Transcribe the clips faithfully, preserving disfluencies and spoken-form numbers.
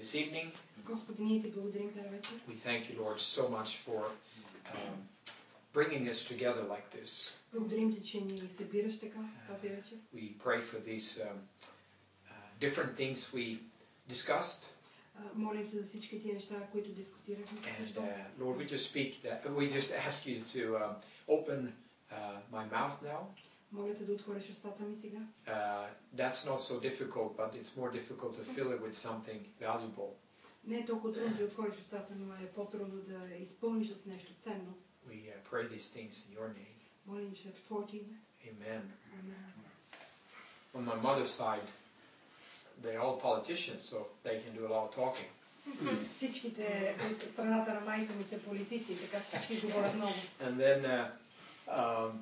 this evening. Господи, ние ти благодарим тази вечер. We thank you, Lord, so much for um, bringing us together like this. Благодарим ти, че ни събираш така тази вечер. We pray for these um, uh, different things we discussed. Uh, молим се за всички тия неща, които дискутирахме. And uh, Lord, we just speak that. We just ask you to um, open uh, my mouth now. Моля те да отвориш устата ми сега. Uh, that's not so difficult, but it's more difficult to fill it with something valuable. Не е толкова трудно да отвориш устата, но е по-трудно да изпълниш с нещо ценно. We uh, pray these things in your name. Молим се в Твоето име. Amen. Амин. On my mother's side, they're all politicians, so they can do a lot of talking. Всичките от страната на майка ми са политици, така че всички говорят много. And then, uh, um,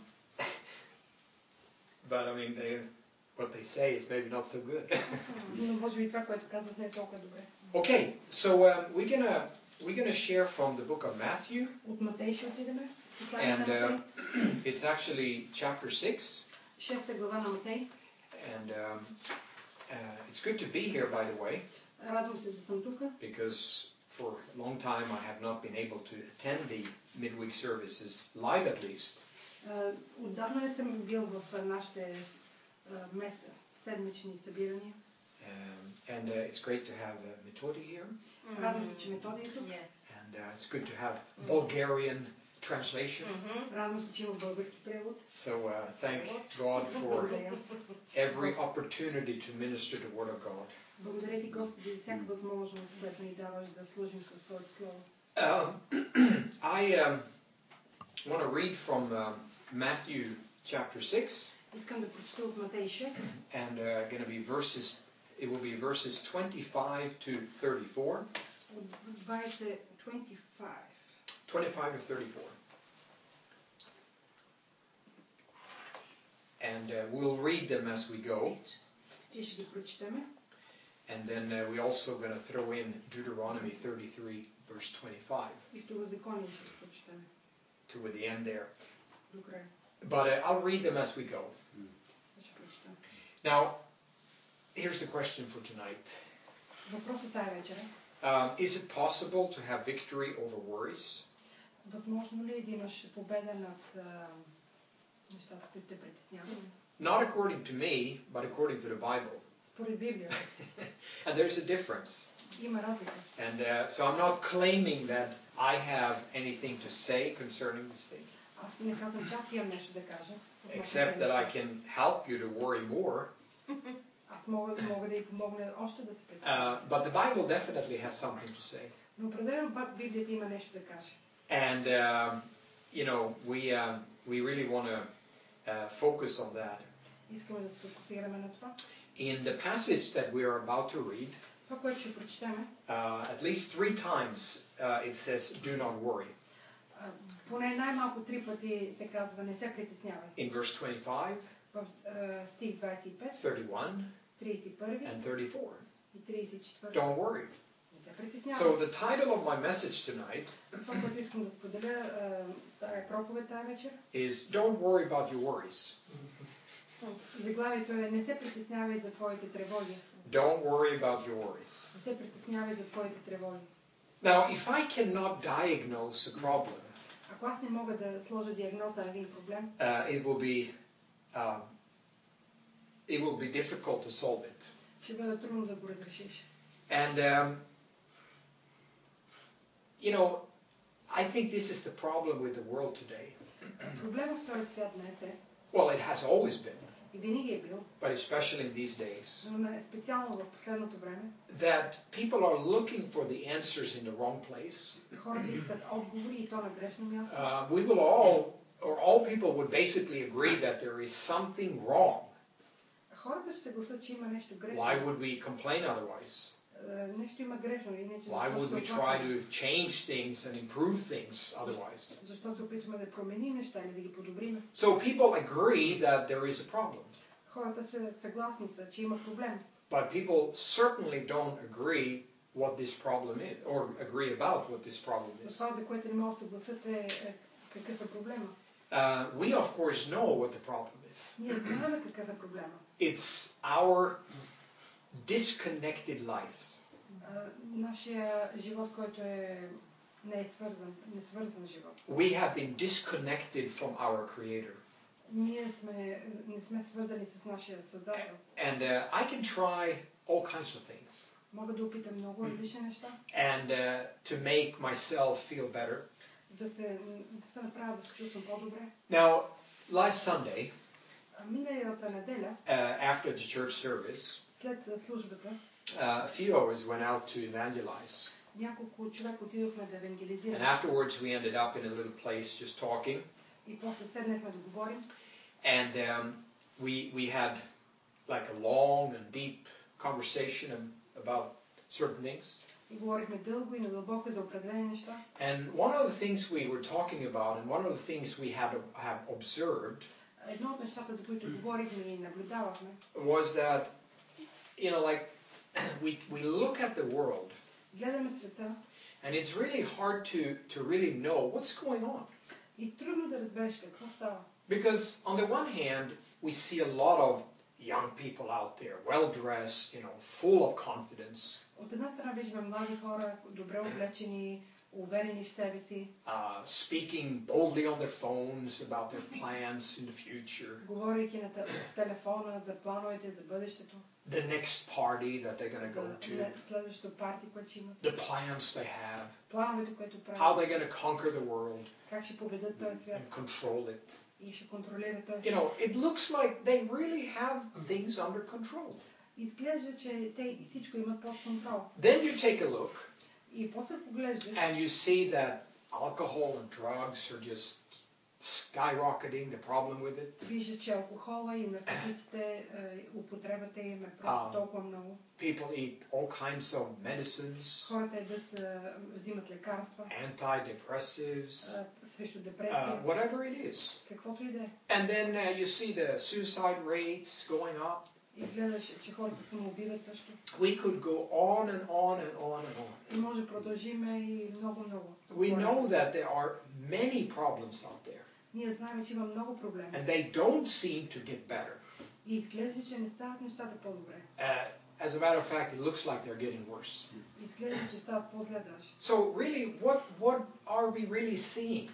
but I mean, they, what they say is maybe not so good. Но може би това, което казват, не е толкова добре. Okay, so um, we're gonna we're gonna share from the book of Matthew. От Матей ще отидеме. And uh, it's actually chapter six. Шеста глава на Матей. And um, uh, it's good to be here, by the way. Радвам се, че съм тук. Because for a long time I have not been able to attend the midweek services live, at least. Uh, отдавна не съм бил в нашите uh, места, седмични събирания. Um, and uh, it's great to have uh, Metodi here. Mm-hmm. Радвам се, че Методи е тук. Yes. And uh, it's good to have Bulgarian translation. Mm-hmm. Радвам се, че има български превод. So uh, thank God for every opportunity to minister the Word of God. Благодаря ти, Господи, за всяка възможност, която ни даваш да служим със Твоето Слово. Um, I um, want to read from uh, Matthew chapter six. Искам да прочета от Матей шест. And uh, going to be verses. It will be verses twenty-five to thirty-four. От двайсет, twenty-five. twenty-five to thirty-four. And uh, we'll read them as we go. Ти ще ги прочетеме. And then uh, we're also going to throw in Deuteronomy thirty-three, verse twenty-five. И Второзаконие ще прочетеме. To the end there. До края. But uh, I'll read them as we go. Ще прочетам. Now, here's the question for tonight. Въпросът тая вечер е. Um, is it possible to have victory over worries? Възможно ли е да имаш победа над нещата, които те притесняват? Not according to me, but according to the Bible. Според Библията. And there's a difference. Има разлика. And uh, so I'm not claiming that I have anything to say concerning this thing. Аз не казвам, че аз имам нещо да кажа. Except that I can help you to worry more. Аз мога, мога да й помогна още да се Uh, but the Bible definitely has something to say. Но определено Библията има нещо да каже. And um, you know, we um, we really want to uh, focus on that. Искаме да се фокусираме на това. In the passage that we are about to read, това, което ще прочетем, uh, at least three times uh, it says, "Do not worry." Uh, поне най-малко три пъти се казва, не се притеснявай. In verse twenty-five, в uh, стих двайсет и пет, thirty-one, тридесет и първи and thirty-four. и тридесет и четвърви. Don't worry. Не се притеснявай. So the title of my message tonight това, което искам да споделя, тая проповед тая вечер, is "Don't worry about your worries." Заглавието е "Не се притеснявай за твоите тревоги." Don't worry about your worries. Не се притеснявай за твоите тревоги. Now, if I cannot diagnose a problem, ако аз не мога да сложа диагноза на един проблем, uh, it will be um, it will be difficult to solve it. ще бъде трудно да го разрешиш. And um, you know, I think this is the problem with the world today. Проблемът в този свят днес е, well, it has always been, и винаги е бил, but especially in these days, но специално в последното време, that people are looking for the answers in the wrong place. хората искат отговори и то на грешно място. Uh, we will all, or all people would basically agree that there is something wrong. Хората ще се гласат, че има нещо грешно. Why would we complain otherwise? Нещо има грешно, иначе Why would we try to change things and improve things otherwise? Защо се опитваме да променим неща или да ги подобрим? So people agree that there is a problem. Хората са съгласни са, че има проблем. But people certainly don't agree what this problem is, or agree about what this problem is. Това, за което не могат да се гласат, е какъв е проблема. Uh, we of course know what the problem is. Ние знаем какъв е проблема. It's our disconnected lives. нашия живот, който е не е свързан, не свързан живот. We have been disconnected from our Creator. Ние сме, не сме свързани с нашия Създател. And uh, I can try all kinds of things. Мога да опитам много различни неща. And uh, to make myself feel better. Да се, да се направя да се чувствам по-добре. Now, last Sunday, миналата неделя, uh, after the church service, след службата, uh, a few of us went out to evangelize. Няколко човек отидохме да евангелизираме. And afterwards we ended up in a little place just talking. И после седнахме да говорим. And um, we we had like a long and deep conversation about certain things. И говорихме дълго и надълбоко за определени неща. And one of the things we were talking about, and one of the things we had have observed, едно от нещата, за които говорихме и наблюдавахме, was that, you know, like we we look at the world. Гледаме света. And it's really hard to to really know what's going on. И трудно да разбереш какво става. Because on the one hand, we see a lot of young people out there, well dressed, you know, full of confidence. От една страна виждаме млади хора, добре облечени, уверени в себе си. Uh, speaking boldly on their phones about their plans in the future. Говорейки на телефона за плановете за бъдещето. The next party that they're going to go to. Следващото парти, което ще имат. The plans they have. Плановете, които правят. How they're going to conquer the world. Как ще победят този свят. And control it. И ще контролират този You know, it looks like they really have things under control. Изглежда, че те всичко имат под контрол. Then you take a look. И после поглеждаш. And you see that alcohol and drugs are just skyrocketing, the problem with it. Виждаш, че алкохола и наркотиците, употребата им е просто толкова много. People eat all kinds of medicines. Хората едат, взимат лекарства. Antidepressives. Срещу депресия. Uh, whatever it is. Каквото и да е. And then uh, you see the suicide rates going up. И гледаш, че хората самоубиват също. We could go on and on and on and on. И може продължиме и много много. We know that there are many problems out there. Ние знаем, че има много проблеми. And they don't seem to get better. И изглежда, че не стават нещата по-добре. Uh, as a matter of fact, it looks like they're getting worse. Изглежда, че стават по-зле даже. So really, what what are we really seeing?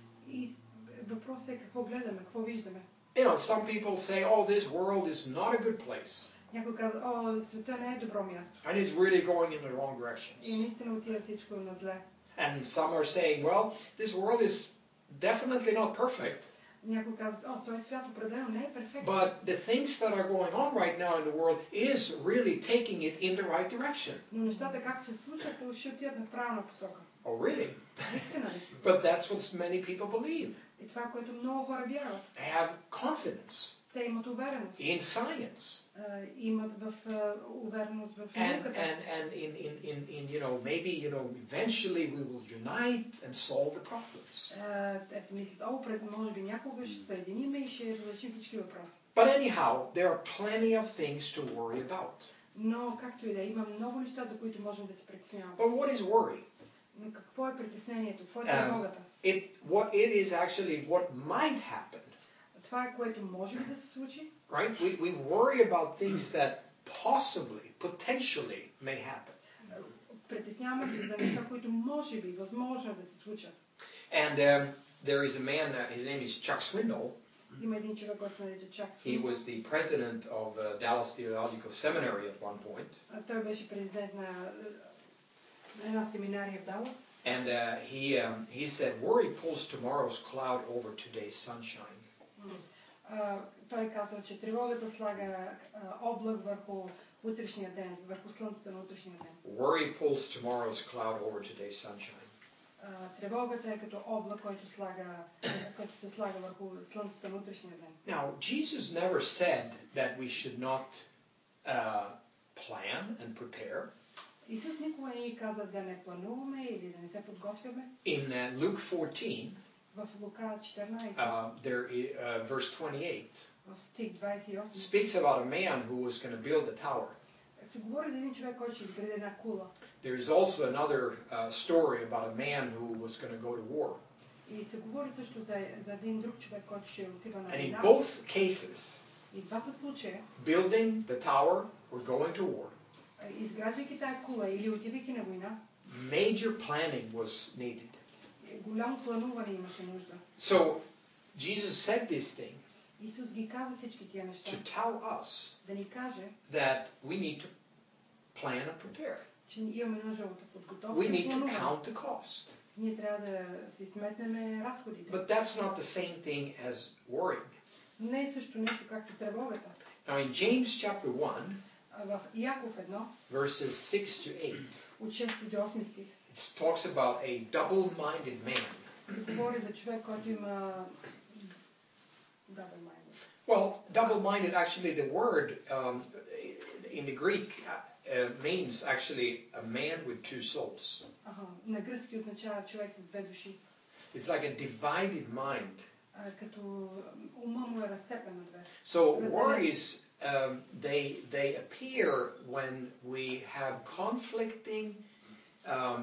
И въпросът е какво гледаме, какво виждаме. You know, some people say, "Oh, this world is not a good place." Някой казва, о, света не е добро място. And it's really going in the wrong directions. И наистина отива всичко на зле. And some are saying, well, this world is definitely not perfect. Някой казва, о, този свят определено не е перфектен. But the things that are going on right now in the world is really taking it in the right direction. Но нещата как се случват, ще отидат на правилна посока. Oh, really? Наистина ли? But that's what many people believe. И това, което много хора вярват. They have confidence. Те имат увереност. In science. Uh, имат в uh, увереност в And науката. and and in in in in you know maybe you know eventually we will unite and solve the problems. Uh, те си мислят, о, пред може би някога ще се съединим и ще разрешим всички въпроси. But anyhow, there are plenty of things to worry about. Но както и да, има много неща, за които можем да се притесняваме. But what is worry? Но какво е притеснението? Какво е тревогата? Um, it what it is actually what might happen. Това е което може да се случи. Right? We we worry about things that possibly, potentially may happen. Притесняваме се за неща, които може би, възможно да се случат. And um, there is a man, uh, his name is Chuck Swindoll. Има един човек, който се нарича Чак He Свиндъл. was the president of the Dallas Theological Seminary at one point. Той беше президент на една семинария в Далас. And uh, he um, he said, worry pulls tomorrow's cloud over today's sunshine. Uh, той казал, че тревогата слага uh, облак върху утрешния ден, върху слънцето на утрешния ден. Worry pulls tomorrow's cloud over today's sunshine. Uh, тревогата е като облак, който слага, който се слага върху слънцето на утрешния ден. Now, Jesus never said that we should not uh, plan and prepare. Исус никога не ни каза да не плануваме или да не се подготвяме. In uh, Luke fourteen, в Лука четиринайсет, uh, there is, uh, verse twenty-eight, в стих двайсет и осем, speaks about a man who was going to build a tower. се говори за един човек, който ще изгради една кула. There is also another uh, story about a man who was going to go to war. И се говори също за, за един друг човек, който ще отива на And in война. both cases, И двата случая, building the tower or going to war, Изграждайки тая кула или отивайки на война, major planning was needed. голямо плануване имаше нужда. So Jesus said this thing Исус ги каза всички тия неща. to tell us Да ни каже, that we need to plan and prepare. че имаме нужда от подготовка We и need to плануване. count the cost. Ние трябва да си сметнем разходите. But that's not the same thing as worrying. Не е също нещо както тревогата. Now in James chapter one, В Яков едно, verses six to eight, от шести до осми стих, it talks about a double-minded man. говори за човек, който има double-minded. Well, double-minded, actually the word um, in the Greek uh, means actually a man with two souls. Ага, на гръцки означава човек с две души. It's like a divided mind. А, като ума му е разцепен на две. So worries, um, they they appear when we have conflicting um,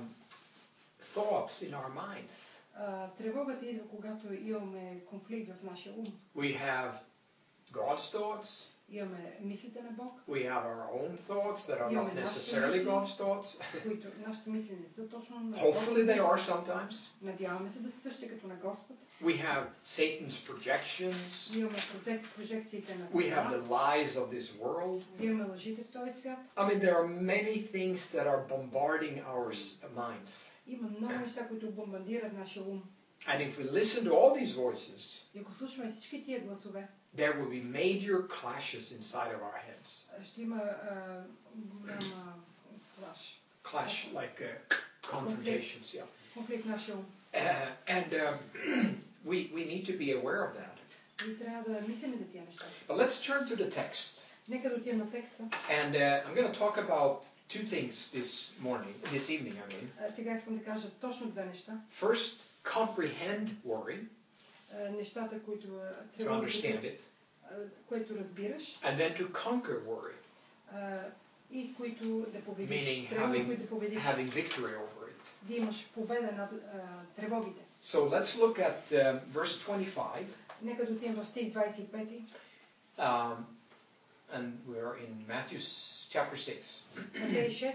thoughts in our minds. А, тревогата идва, когато имаме конфликт в нашия ум. We have God's thoughts. Имаме мислите на Бог, We have our own thoughts that are Имаме not нашите necessarily мисли. God's thoughts. които нашите мисли не са точно на Hopefully they are Господ. sometimes. Надяваме се да са същи като на Господ. We have Satan's projections. Имаме прожек- прожекциите на We have the Сатана. lies of this world. Имаме лъжите в този свят. I mean, there are many things that are bombarding our s- minds. Има много неща, които бомбардират нашия ум. And if we listen to all these voices, И ако слушаме всички тия гласове, there will be major clashes inside of our heads. ще има а, голяма клаш, Clash, like uh, confrontations, yeah. конфликт в нашия ум. Uh, and um, we, we need to be aware of that. И трябва да мислим за тия неща. But let's turn to the text. Нека да отидем на текста. And uh, I'm going to talk about two things this morning, this evening, I mean. А, сега искам да кажа точно две неща. First, comprehend worry, А, нещата, които to тревогата, understand it, а, което разбираш. and then to conquer worry, Uh, и които да победиш. meaning Тревоги, having, които да победиш. having victory over it. Да имаш победа над uh, тревогите. So let's look at um, verse twenty-five. Нека да отидем в стих двадесет и пети. Um, and we're in Matthew chapter six. Матей шест.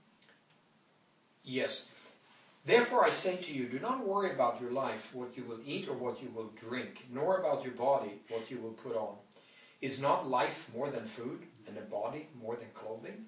Yes. Therefore I say to you, do not worry about your life, what you will eat or what you will drink, nor about your body, what you will put on. Is not life more than food, and the body more than clothing?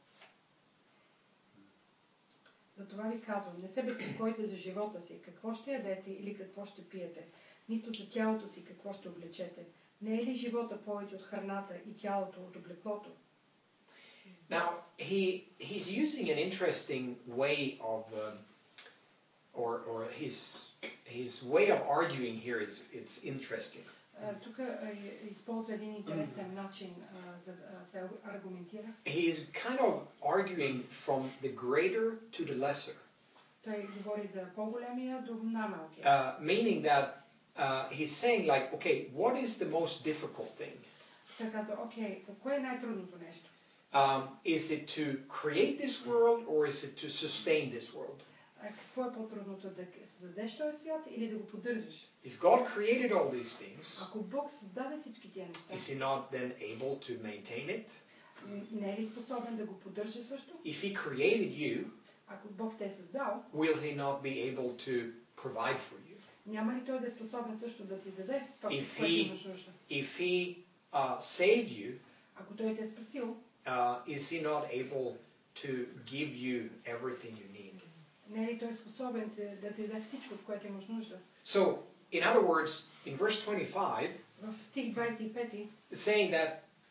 Затова ви казвам, не се безпокойте за живота си, какво ще ядете или какво ще пиете, нито за тялото си, какво ще облечете. Не е ли живота повече от храната и тялото от облеклото? Now, he he's using an interesting way of, um, or or his his way of arguing here is it's interesting. Uh, тук uh, използва един интересен начин uh, за да се аргументира. He is kind of arguing from the greater to the lesser, Той говори за по-големия до най-малкия. uh, meaning that uh, he's saying like, okay, what is the most difficult thing? Той казва, окей, какво е най-трудното нещо? Um, is it to create this world or is it to sustain this world? А какво е по-трудното, да създадеш този свят или да го поддържаш? If God created all these things, Ако Бог създаде всички тия неща, is He not then able to maintain it? не е ли способен да го поддържа също? If He created you, Ако Бог те е създал, will He not be able to provide for you? няма ли Той да е способен също да ти даде това, If което he- имаш нужда? If He uh, saved you, Ако Той те е спасил, uh, is He not able to give you everything you need? не е ли Той способен да, да ти даде всичко, в което имаш нужда? So, in other words, in verse twenty-five, В стих двадесет и пети saying that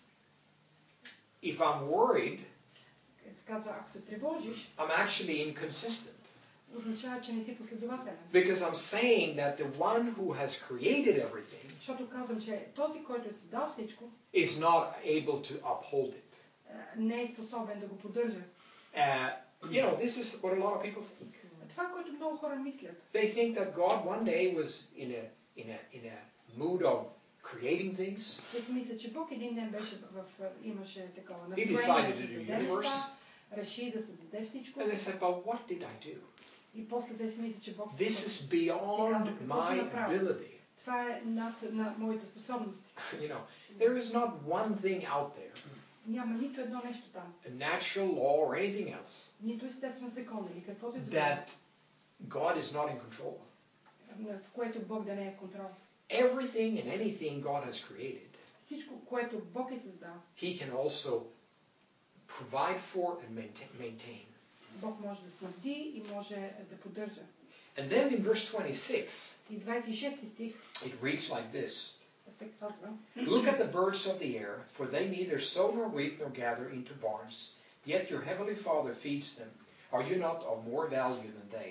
if I'm worried, се казва, ако се тревожиш, I'm actually inconsistent. означава, че не си последователен. Because I'm saying that the one who has created everything Защото казвам, че този, който е създал всичко, is not able to uphold it. е, не е способен да го поддържа. Uh, you know, this is what a lot of people think. Това е което много хора мислят. They think that God one day was in a in a in a mood of creating things. Те си мислят, че Бог един ден беше в, в имаше такова He настроение decided да to do създаде universe. неща, реши да създаде всичко. And they said, "But what did I do? И после те си мислят, че Бог This се is beyond my ability." Това е над на моите способности. You know, there is not one thing out there Няма нито едно нещо там. a natural law or anything else, Нито естествен закон или каквото и да that God is not in control. било, в което Бог да не е в контрол. Everything and anything God has created, Всичко, което Бог е създал, He can also provide for and maintain. Бог може да снабди и може да поддържа. And then in verse twenty-six, И двадесет и шести стих it reads like this. се казва: Look at the birds of the air, for they neither sow nor reap nor gather into barns, yet your heavenly Father feeds them. Are you not of more value than they?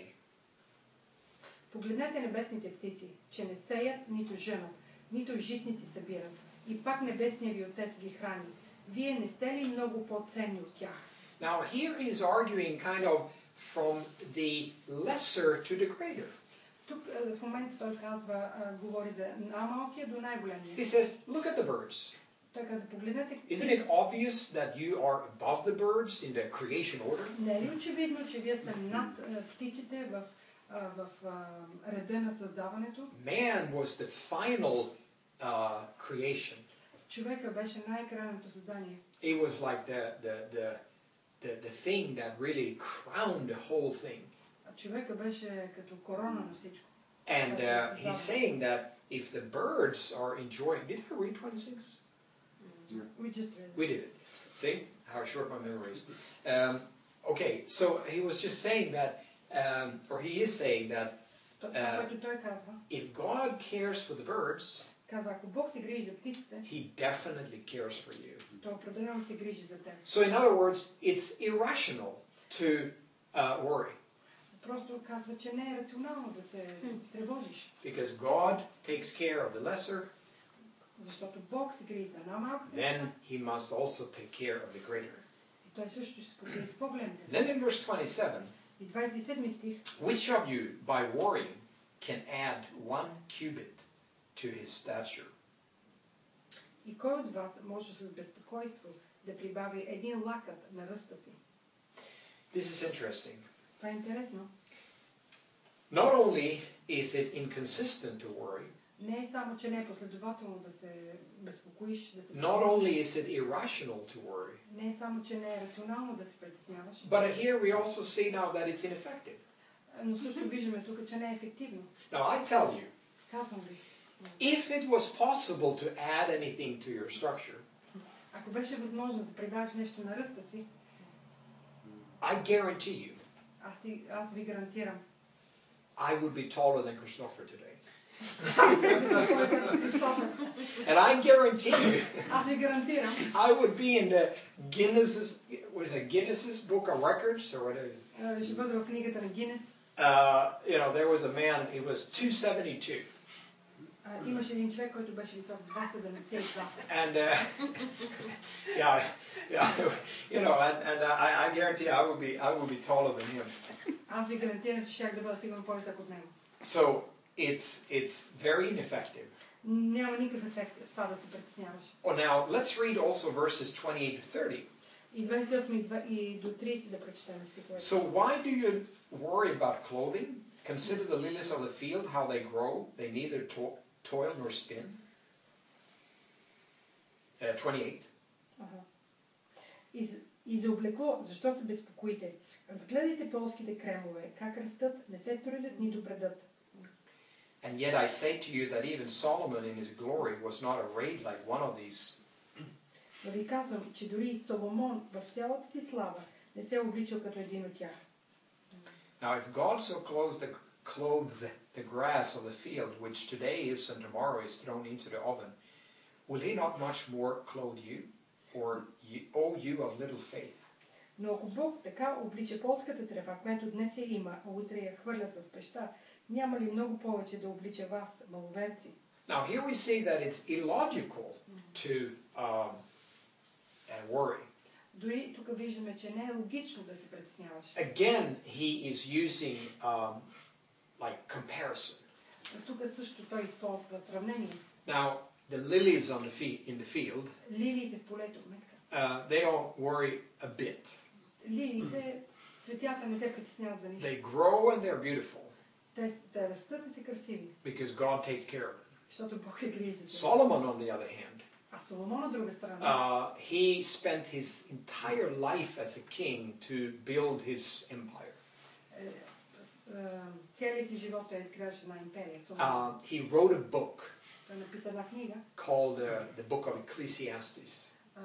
Погледнете небесните птици, че не сеят, нито жънат, нито в житници събират. И пак небесният ви Отец ги храни. Вие не сте ли много по-ценни от тях? Now here he is arguing kind of from the lesser to the greater. Тук в момента той казва, говори за най-малкия до най-големия. He says, look at the birds. Той казва, погледнете. Isn't it obvious that you are above the birds in the creation order? Не е ли очевидно, че вие сте над птиците в в реда на създаването? Man was the final uh, creation. Човека беше най-крайното създание. It was like the the the the the thing that really crowned the whole thing. Човека беше като корона на всичко. And uh, he's saying that if the birds are enjoying, did I read twenty-six? Yeah. We just read it. We did it. See how short my memory is. Um, okay, so he was just saying that, um, or he is saying that, uh, if God cares for the birds, казва, ако Бог се грижи за птиците, He definitely cares for you. Той определено се грижи за теб. So in other words, it's irrational to uh, worry. Просто казва, че не е рационално да се тревожиш. Because God takes care of the lesser, защото Бог се грижи за най-малките, then He must also take care of the greater. И той също ще се погрижи с по-големите. Then in verse twenty-seven, и двадесет и седми стих, which of you by worrying can add one cubit to his stature? И кой от вас може с безпокойство да прибави един лакът на ръста си? This is interesting. Това е интересно. Not only is it inconsistent to worry, не е само, че не е последователно да се безпокоиш, да се not only is it irrational to worry, не е само, че не е рационално да се притесняваш, but here we also see now that it's ineffective. Но също виждаме тук, че не е ефективно. Now I tell you, казвам ви, if it was possible to add anything to your structure, ако беше възможно да прибавиш нещо на ръста си, I guarantee you, аз, си, аз ви гарантирам, I would be taller than Christopher today. And I guarantee you, аз ви гарантирам, I would be in the Guinness's, what is it, Guinness's Book of Records or what is it? Ще бъде в книгата на Гинес. Uh, you know, there was a man, he was two seventy-two. Uh, имаше един човек, който беше висок два седемдесет и два. And uh, yeah, yeah, you know, and, and I, I guarantee I would be, I would be taller than him. Аз ви гарантирам, че щях да бъда сигурно по-висок от него. So it's it's very ineffective. Няма никакъв ефект в това да се притесняваш. Oh, now let's read also verses twenty-eight to thirty. И двадесет и осем и до тридесет да прочетем стиховете. So why do you worry about clothing? Consider the lilies of the field, how they grow; they neither to- toil nor spin. Uh, twenty-eight. Ага. И, и за облекло, защо се безпокоите? Разгледайте полските кремове, как растат, не се трудят нито бредат. And yet I say to you that even Solomon in his glory was not arrayed like one of these. Но ви казвам, че дори и Соломон в цялата си слава не се обличал като един от тях. Now if God so clothes the, clothes the grass of the field, which today is and tomorrow is thrown into the oven, will he not much more clothe you? Or you, O you of little faith? Но ако Бог така облича полската трева, която днес я има, а утре я хвърлят в пеща, няма ли много повече да облича вас, маловерци? Now here we see that it's illogical to um, uh, worry. Дори тук виждаме, че не е логично да се притесняваш. Again, he is using um, like comparison. Тук също той използва сравнение. Now the lilies on the fe- in the field, лилиите в полето, метка. Uh, they don't worry a bit. Лилиите, цветята не се притесняват за нищо. They grow and they're beautiful. Те, те растат и са красиви. Because God takes care of them. Защото Бог се грижи за тях. Solomon, on the other hand, А Соломон от друга страна, uh, he spent his entire life as a king to build his empire. е, с- е, целият си живот той изгражда една империя. Соломон. Uh, he wrote a book Той написа една книга, called uh, the Book of Ecclesiastes. а,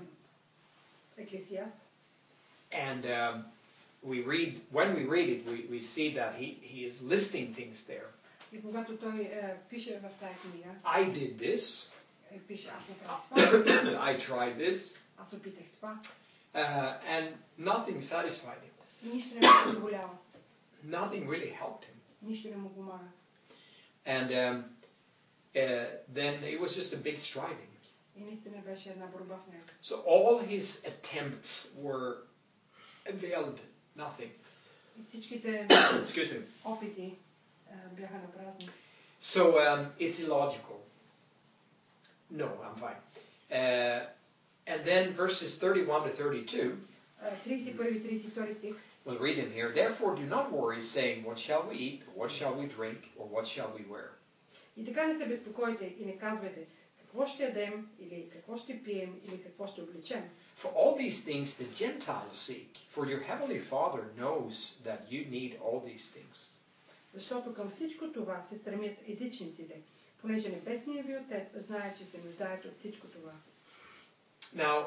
Еклесиаст. And um, we read, when we read it, we, we see that he, he is listing things there. И когато той е, пише в тази книга, I did this. е, пише аз направих това, I tried this. аз опитах това. Uh, and nothing satisfied him. И нищо не му задоволява, Nothing really helped him. нищо не му помага. And um, uh, then it was just a big striving. И наистина беше една борба в него. So all his attempts were availed nothing. И всичките Excuse me. опити а, бяха на празни. So um, it's illogical. No, I'm fine. Uh, and then verses thirty-one to thirty-two, А, тридесет и първи тридесет и втори стих. we'll read them here. Therefore do not worry, saying, what shall we eat, or what shall we drink, or what shall we wear? И така не се безпокойте и не казвайте какво ще ядем, или какво ще пием, или какво ще облечем. For all these things the Gentiles seek, for your heavenly Father knows that you need all these things. Защото към всичко това се стремят езичниците, понеже Небесният ви Отец знае, че се нуждаете от всичко това. Now,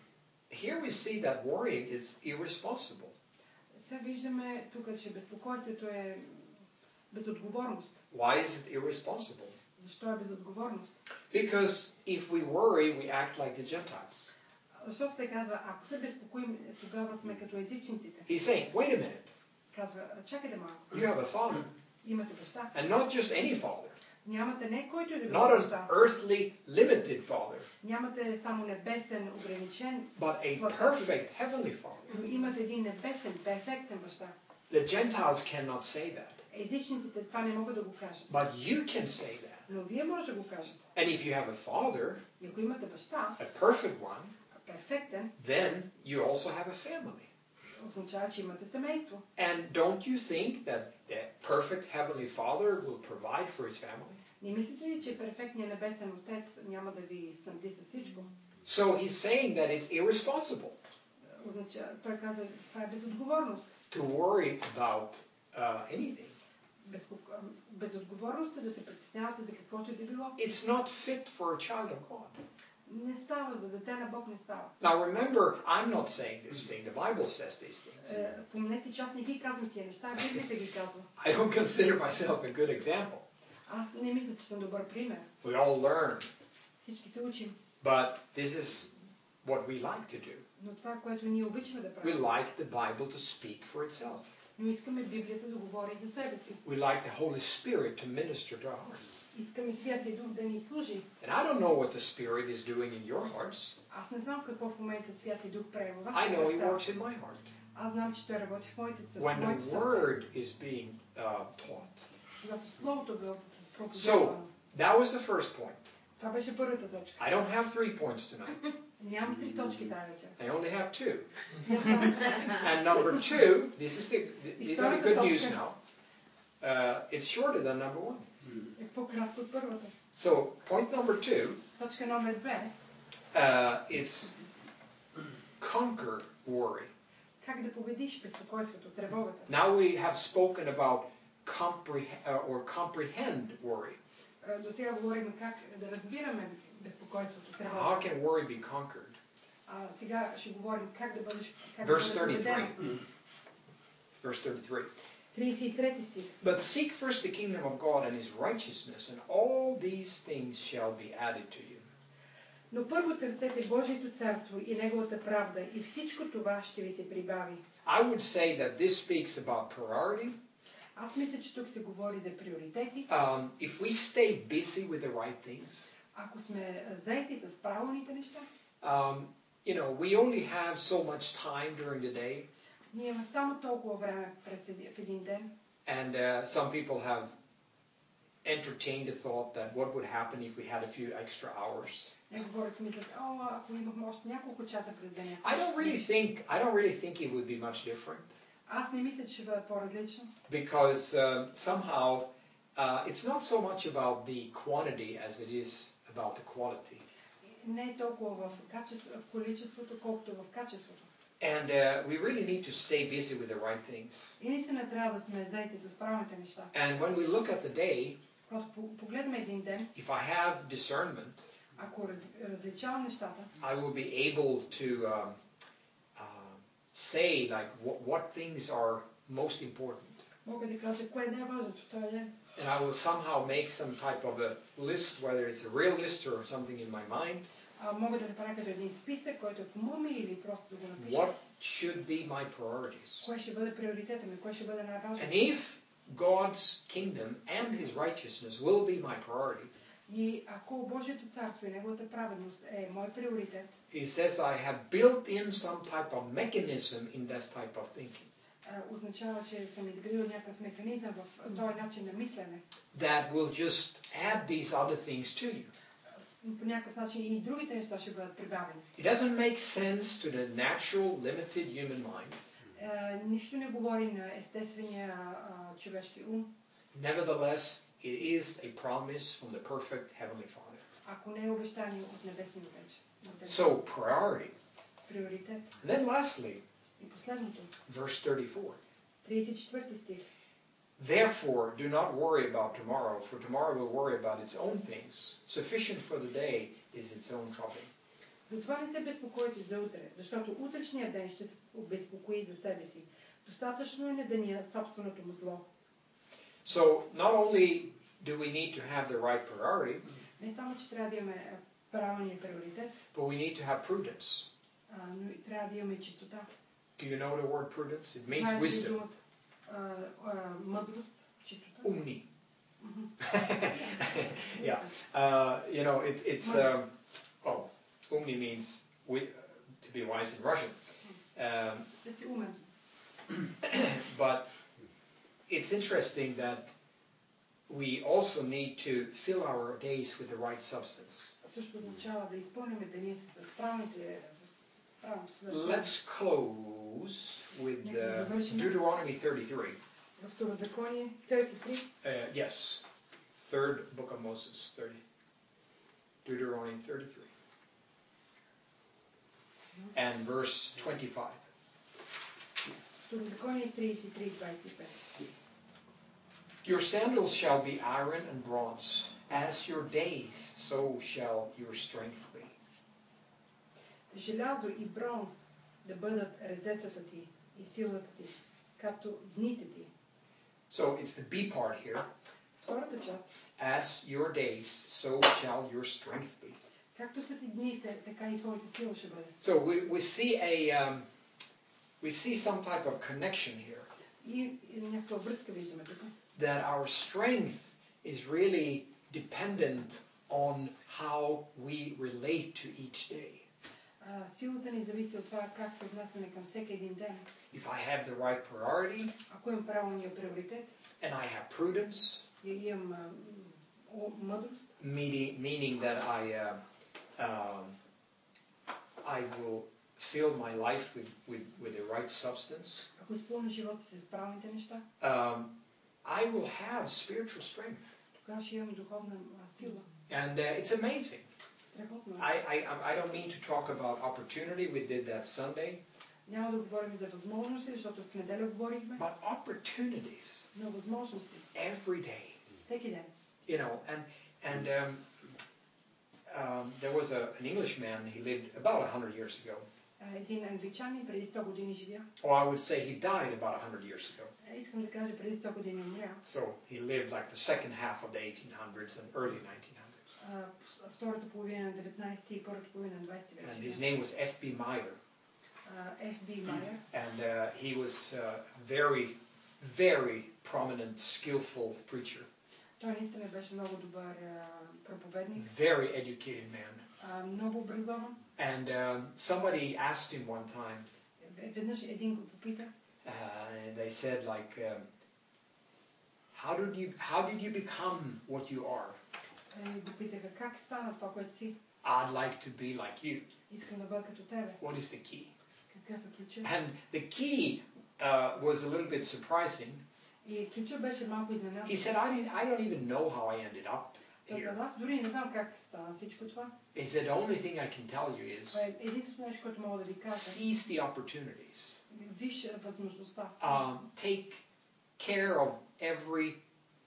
here we see that worrying is irresponsible. Сега виждаме тук, че безпокойството е безотговорност. Why is it irresponsible? Защо е безотговорност? Because if we worry, we act like the Gentiles. Защото се казва, ако се безпокоим, тогава сме като езичниците. He's saying, wait a minute, Казва, чакайте малко. you have a father, Имате баща. and not just any father, Нямате не който и да било not an баща. earthly, limited father, Нямате само небесен, ограничен, but a perfect heavenly father. но имате един небесен, перфектен баща. The Gentiles cannot say that, Езичниците това не могат да го кажат. but you can say that. Но вие може да го кажете. And if you have a father, И ако имате баща, a perfect one, перфектен, then you also have a family. означава, че имате семейство. And don't you think that the perfect heavenly father will provide for his family? Не мислите ли, че перфектният небесен отец няма да ви снабди с всичко? So he's saying that it's irresponsible Означава, той казва, това е безотговорност. to worry about uh, anything. Безпок... Безотговорност е да се притеснявате за каквото и да било. It's not fit for a child of God. Не става, за дете на Бог не става. Now remember, I'm not saying this thing. The Bible says these things. Е, помнете, че аз не ги казвам тия неща, Библията ги казва. I don't consider myself a good example. Аз не мисля, че съм добър пример. We all learn, Всички се учим. but this is what we like to do. Но това, което ние обичаме да We правим. like the Bible to speak for itself. Но искаме Библията да говори за себе си. We like the Holy Spirit to minister to our hearts. Искаме Святия Дух да ни служи. And I don't know what the Spirit is doing in your hearts. Аз не знам какво в момента Святия Дух прави във I know He вашите works сърца. in my heart. Аз знам, че той работи в моите сърца. When моето the сърце. Word is being uh, taught. Когато Словото било So, проповядвано. that was the first point. Това беше първата точка. I don't have three points tonight. Нямам три точки тази вечер. I only have two. Имам само две. And number two, this is the, these are the good news Точка. now. Uh, it's shorter than number one. Е по-кратко от първата. So, point number two, Точка номер две. uh, it's conquer worry. Как да победиш безпокойството, тревогата. Now we have spoken about comprehend uh, or comprehend worry. Е, До сега говорим как да разбираме безпокойството, How тревогата. can worry be conquered? А сега ще говорим как да бъдеш как да Verse бъде thirty-three. победено. Verse thirty-three. тридесет и трети стих. But seek first the kingdom of God and His righteousness, and all these things shall be added to you. Но първо търсете Божието царство и Неговата правда и всичко това ще ви се прибави. I would say that this speaks about priority. Аз мисля, че тук се говори за приоритети. Um, if we stay busy with the right things, Ако сме заети с правилните неща, um, you know, we only have so much time during the day, ние имаме само толкова време през еди- в един ден. and uh, some people have entertained the thought that what would happen if we had a few extra hours. Някои хора си мислят, о, ако имахме още няколко часа през деня. I don't really think I don't really think it would be much different, Аз не мисля, че ще бъде по-различно. because um, somehow uh, it's not so much about the quantity as it is about the quality. не е толкова в, качество, в количеството, колкото в качеството. And uh, we really need to stay busy with the right things. И наистина трябва да сме заети с правилните неща. And when we look at the day, Когато погледнем един ден, if I have discernment, ако раз, различавам нещата, I will be able to um, uh, say like what, what things are most important. мога да кажа кое е най-важното в този ден. And I will somehow make some type of a list, whether it's a real list or something in my mind. А, мога да направя като един списък, който е в ума ми или просто да го напиша. What should be my priorities? Кое ще бъде приоритета ми, кое ще бъде най-важното. And if God's kingdom and His righteousness will be my priority, И ако Божието царство и неговата праведност е мой приоритет, He says I have built in some type of mechanism in this type of thinking означава, че съм изградил някакъв механизъм в този начин на мислене. that will just add these other things to you. По някакъв начин и другите неща ще бъдат прибавени. It doesn't make sense to the natural, limited human mind. Uh, нищо не говори на естествения uh, човешки ум. Nevertheless, it is a promise from the perfect Heavenly Father. Ако не е обещание от небесния Отец. So, priority. Приоритет. And then lastly, И последното. verse thirty-four. тридесет и четвърти стих. Therefore, do not worry about tomorrow, for tomorrow will worry about its own things. Sufficient for the day is its own trouble. Затова не се безпокойте за утре, защото утрешният ден ще се обезпокои за себе си. Достатъчно е на деня собственото му зло. So, not only do we need to have the right priority, Не само, че трябва да имаме правилния приоритет, but we need to have prudence. а, но и трябва да имаме чистота. Do you know the word prudence? It means Знаете ли wisdom. думата, а, а, мъдрост, чистота? Umni. Мгм. Yeah. Uh, you know, it, it's, um, oh, umni means we, to be wise in Russian. Um, Да си умен. but it's interesting that we also need to fill our days with the right substance. Също означава да изпълним деня си с правилните, с правилното съдържание. Let's close with Нека uh, да завършим. Deuteronomy thirty-three. Във Второзаконие тридесет и три, Uh, yes, third book of Moses, thirty. Deuteronomy thirty-three. And verse twenty-five. Второзаконие тридесет и три, двадесет и пет. Your sandals shall be iron and bronze. As your days, so shall your strength be. Желязо и бронз да бъдат резетата ти и силата ти, както дните ти. So it's the B part here. Втората част. As your days, so shall your strength be. Както са ти дните, така и твоята сила ще бъде. So we, we see a um, we see some type of connection here. И, и някаква връзка виждаме тук. That our strength is really dependent on how we relate to each day. А, силата ни зависи от това как се отнасяме към всеки един ден. If I have the right priority, Ако имам правилния приоритет and I have prudence, и имам а, о, мъдрост, meaning, meaning that I uh, um, I will fill my life with, with, with the right substance, ако изпълня живота си с правилните неща, um, I will have spiritual strength. тогава ще имам духовна а, сила. And uh, it's amazing. Страхотно. I, I, I don't mean to talk about opportunity. We did that Sunday. Няма да говорим за възможности, защото в неделя говорихме. But opportunities Но възможности. every day. Всеки ден. You know, and and um, um, there was a, an Englishman. He lived about a hundred years ago. Един англичанин преди сто години живя. Or I would say he died about a hundred years ago. Искам да кажа преди сто години умря. So he lived like the second half of the eighteen hundreds and early nineteen hundreds. Втората половина на деветнайсети и първата половина на двайсети век. And his name was F B Meyer. Ф Би Майер. And uh, he was a very, very prominent, skillful preacher. Той наистина беше много добър проповедник. Very educated man. Много образован. And um, somebody asked him one time. Веднъж един го попита. Uh, and they said like, um, how did you how did you become what you are? Го питаха как стана това, което си. I'd like to be like you. Искам да бъда като тебе. What is the key? Какъв е ключът? And the key uh, was a little bit surprising. И ключът беше малко изненадан. He said, I didn't I don't even know how I ended up. here. Аз дори не знам как стана всичко това. He said, the only thing I can tell you is Това е единственото нещо, което мога да ви кажа. seize the opportunities. Виж възможността. Um, take care of every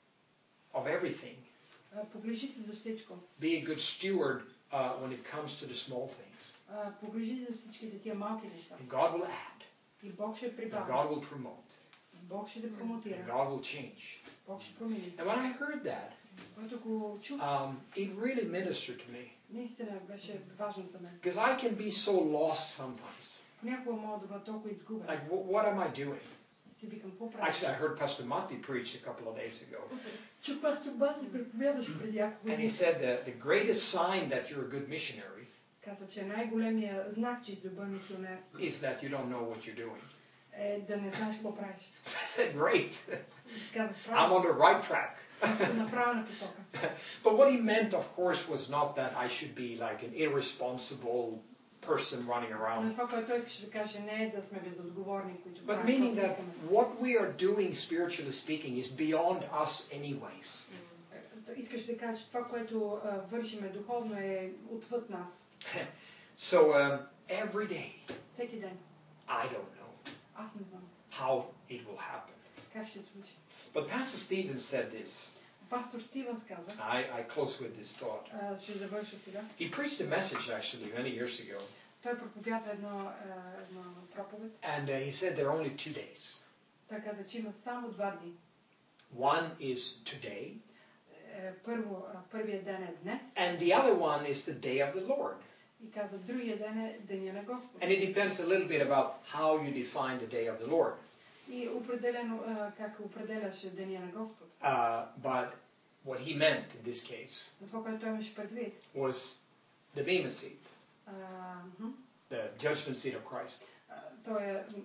of everything. А, Погрижи се за всичко. Be a good steward uh, when it comes to the small things. А, Погрижи се за всичките тия малки неща. And God will add. И Бог ще And прибави. God will promote. Бог ще да промотира. And God will change. Бог ще промени. And when I heard that, Когато го чух, um, it really ministered to me. наистина беше важно за мен. Because I can be so lost sometimes. Понякога мога да бъда толкова изгубен. Like, wh- what am I doing? Си викам, какво правя? Actually, I heard Pastor Matti preach a couple of days ago. Чух пастор Бати проповядваше преди няколко And he дни. said that the greatest sign that you're a good missionary Каза, че най-големия знак, че си добър мисионер, is that you don't know what you're doing. е да не знаеш какво правиш. So I said, great. И казах, I'm правилно, on the right track. съм на правилна посока. But what he meant, of course, was not that I should be like an irresponsible person running Но around. това, което той искаше да каже, не е да сме безотговорни, които But правим meaning каквото that искаме. what we are doing, spiritually speaking, is beyond us anyways. Той искаше да каже, че това, което а, вършиме духовно е отвъд нас. So um, every day, Всеки ден. I don't know Аз не знам how it will happen. как ще се случи. But Pastor Stevens said this. Пастор Стивенс каза, I, I close with this thought. а, ще завърша сега. He preached a message actually many years ago. Той проповядва едно, а, едно проповед. And uh, he said there are only two days. Той каза, че има само два дни. One is today, Е, Първо, а, първият ден е днес and the other one is the day of the Lord. и каза, другия ден е деня на Господ. And it depends a little bit about how you define the day of the Lord. И определено, а, как определяш деня на Господ. Uh, but what he meant in this case Но това, което той имаше предвид, was the Bema seat, а, мгм, the judgment seat of Christ. а, той е м,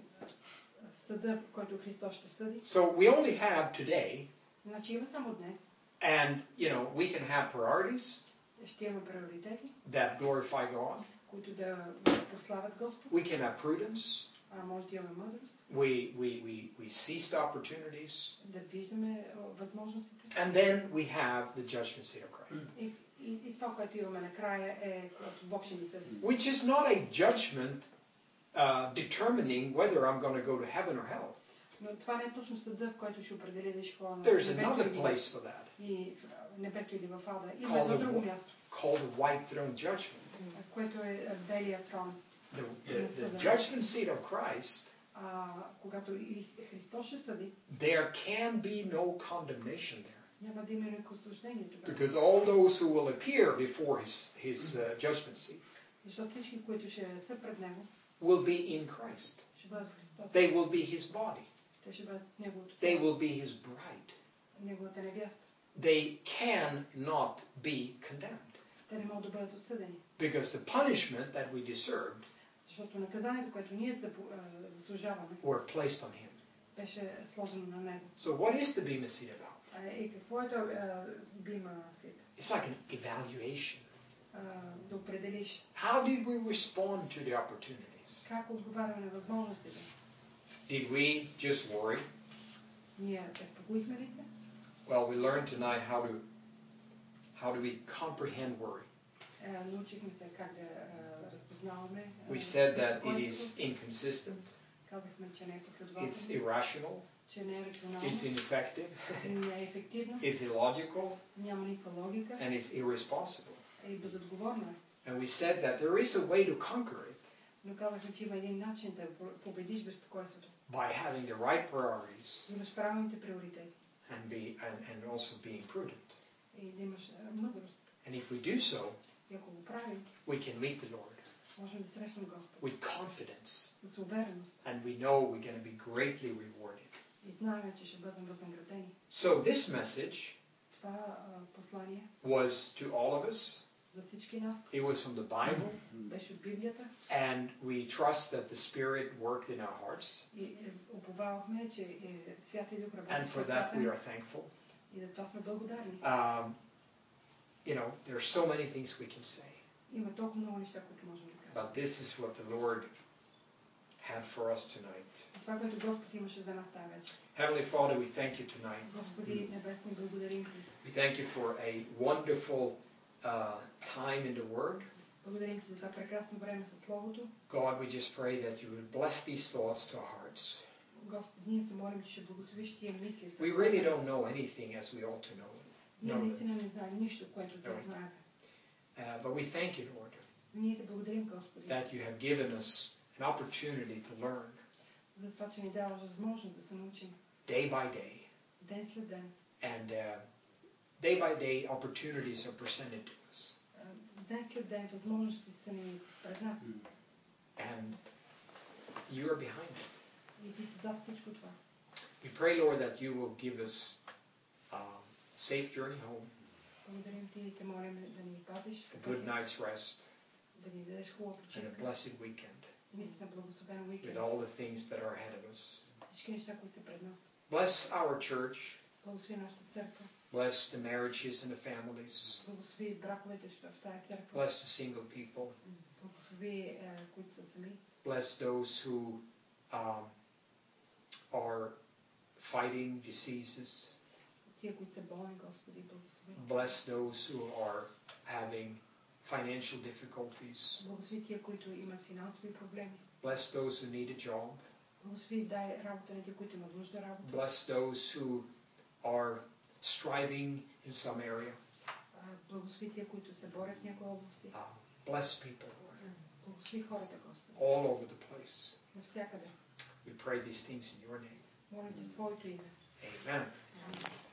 съда, който Христос ще съди. So we only have today, Значи има само днес. and you know we can have priorities Ще имаме приоритети, that glorify God. които да прославят Господ. We can have prudence. А може да имаме мъдрост, We we we we seize the opportunities, да виждаме а, възможностите. and then we have the judgment seat of Christ, И, и, и това, което имаме накрая е, когато Бог ще ни съди. which is not a judgment uh, determining whether I'm going to go to heaven or hell. Но това не е точно съда, в който ще определи да ще ходя на There's небето another или, place for that, и в небето или в ада. Има Called едно the друго wo- място, called the white throne judgment. което е а, белия трон. The, the, the judgment seat of Christ, А, когато и Христос ще съди, there can be no condemnation there. няма да има никакво осъждение тогава. Because all those who will appear before his, his uh, judgment seat Защото всички, които ще са пред Него, will be in Christ. ще бъдат в Христос. They will be his body. Те ще бъдат Неговото They тяло, will be his bride. Неговата невяста. They can-not be condemned. Те не могат да бъдат осъдени. Because the punishment that we deserved Защото наказанието, което ние запо- а, заслужаваме, were placed on him. беше сложено на Него. So what is the Bema seat about? А, и какво е това а, бима сит? It's like an evaluation. А, да определиш How did we respond to the opportunities? как отговаряме на възможностите. Did we just worry? Ние безпокоихме ли се? Well, we learned tonight how to how do we comprehend worry. А, научихме се как да а, разпознаваме. а, We said that it is безпокойството. inconsistent, Казахме, че не е it's последователно, irrational, че не е рационално, it's ineffective, не е ефективно, it's illogical, няма никаква логика and it's irresponsible. и безотговорно е. And we said that there is a way to conquer it Но казахме, че има един начин да победиш безпокойството. by having the right priorities Да имаш правилните приоритети and be and, and also being prudent. и да имаш а, мъдрост. And if we do so, И ако го правим, we can meet the Lord можем да срещнем Господ with confidence, с увереност and we know we're going to be greatly rewarded. и знаем, че ще бъдем възнаградени. So this message Това а, послание was to all of us. за всички нас It was from the Bible, беше от Библията and we trust that the Spirit worked in our hearts, и е, уповавахме, че е, Святия Дух работи and в for that сърцата we ни are thankful. и за това сме благодарни. Um, you know, there are so many things we can say, Има толкова много неща, които можем да кажем. but this is what the Lord had for us tonight. Това, което Господ имаше за нас тази вечер. Heavenly Father, we thank you tonight. Господи небесни, благодарим Ти. We thank you for a wonderful uh, time in the Word. Благодарим Ти за това прекрасно време със Словото. God, we just pray that you would bless these thoughts to our hearts. Господи, ние се молим, че ще благословиш тия мисли в We сърцата. really don't know anything as we ought to know. Ние know them. наистина не знаем нищо, което Ти Right. знаем. Uh, but we thank you, Lord, Ние Те благодарим, Господи, that you have given us an opportunity to learn за това, че ни даваш възможност да се научим day by day. ден след ден. And uh, day by day, opportunities are presented to us. А, Ден след ден възможности са ни пред нас. And you are behind it. И Ти си зад всичко това. We pray, Lord, that you will give us a safe journey home, Благодарим Ти и Те молим да ни пазиш, a good night's rest, да ни дадеш хубава and a почивка. blessed weekend Наистина благословен with уикенд. all the things that are ahead of us. Всички неща, които са пред нас. Bless our church. Благослови нашата църква. Bless the marriages and the families. Благослови браковете в тази църква. Bless the single people. Благослови, е, които са сами. Bless those who um, are fighting diseases. Тия, които са болни, Господи, благослови. Bless those who are having financial difficulties. Благослови тия, които имат финансови проблеми. Bless those who need a job. Благослови, дай работа на тия, които имат нужда работа. Bless those who are striving in some area. А, Благослови тия, които се борят в някои области. Uh, bless people, Lord, Благослови хората, Господи, all over the place. навсякъде. We pray these things in your name. Молим Те в Твоето име. Amen. Амин.